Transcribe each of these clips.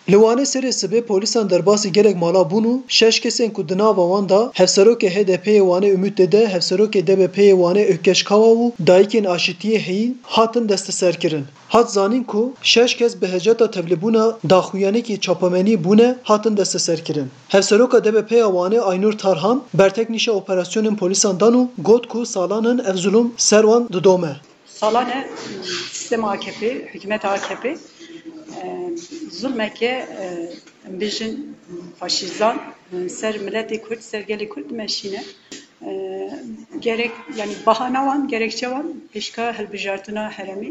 Li Wanê serê sibê polîsan derbasî gelek mala bûn û 6 kesên ku di nava wan de hevserokê HDP'yê Wanê Ümit Dede, hevserokê DBP'yê Wanê Ökkeş Kawa û dayîkên aşîtiyê heyîn hatin desteserkirin. Hat zanîn ku 6 kes bi heceta tevlîbûna daxuyanekî çapamenî bûne hatin desteserkirin. Hevseroka DBP'ya Wanê Aynur Tarhan bertek nîşa operasyonên polîsan dan û got ku salanin ev zulüm ser wan didome. Salane sistem AKP, hükümet AKP zulmeke bijin faşizan ser milleti Kürt, sergeli Kürt meşine gerek yani bahane wan, gerekçe wan pişka hilbijartına heremi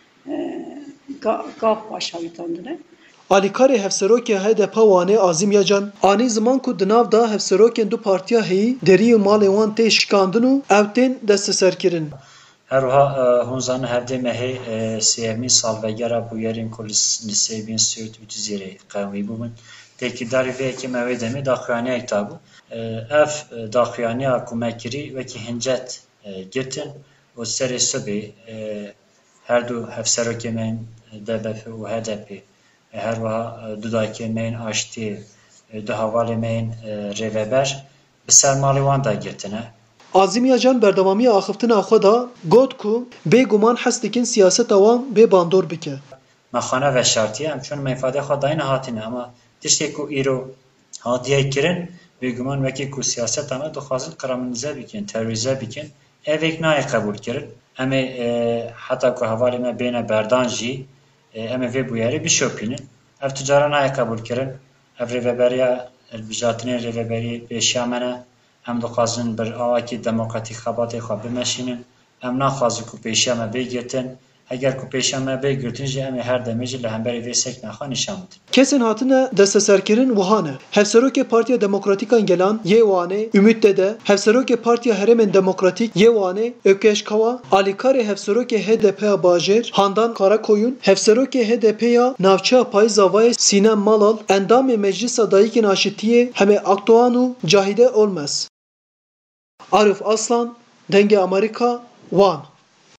gav başavitandine. Alîkarê hevserokê HDP Wanê Azim Yacan anî ziman ku di nav da hevserokên du partiya heyî deriyê malê wan tê şikandin û ev tên desteserkirin. Herha hunzan hevdê mehê sêyemîn salvegera bûyerên ku li sêvîn Sûd û Cizîrê qewmî bûbin. Têkîdarî vê yekê me wê demê daxuyaniyek dabû. Ev daxuyaniya ku me kirî wekî hincet girtin û serê sibê her du hevserokê me DBP û HDP her wiha du dayîkê me yên aşitiyê du hevalê me yên rêveber bi ser malê wan de girtine. Azim Yacan berdewamiya axiftina xwe da got ku bêguman hes dikin siyaseta wan bê bandor bike. Me xane veşartiye em çûn me îfadê xwe dayîne hatine ama tiştê ku îro hatiye kirin bêguman wekî ku siyaseta me dixwazin qiremînize bikin, terorîze bikin evêk nayê qebûl kirin. Em ê heta ku hevalê me bêne berdan jî em ê vê bûyerê bişopînin. Ev tu cara nayê qebûl kirin. Ev rêveberiya hilbijartinên rêveberiyê pêşiya me ne. Em dixwazin bir awakî demokratîk xebatê xwe bimeşînin. Em naxwazin ku pêşiya me bêgirtin. Eger ku pêşiya me bêgirtin jî em ê her demê jî li hemberî vê sekna xwe nîşan bidin. Kesên hatine desteserkirin wiha ne. Hevserokê Partiya Demokratîkan Gelan yê Wanê Ümit Dede, hevserokê Partiya Herêmên Demokratîk yê Wanê Ökkeş Kawa, alîkarê hevserokê HDP'ya Bajêr Handan Karakoyun, hevserokê HDP'ya Navçeya Payîza Wayê Sînem Malal, endamê Meclisa Dayîkên Aşîtiyê hemê Akdoğan û Cahide Olmez. Arif Aslan, Denge Amerika, Van.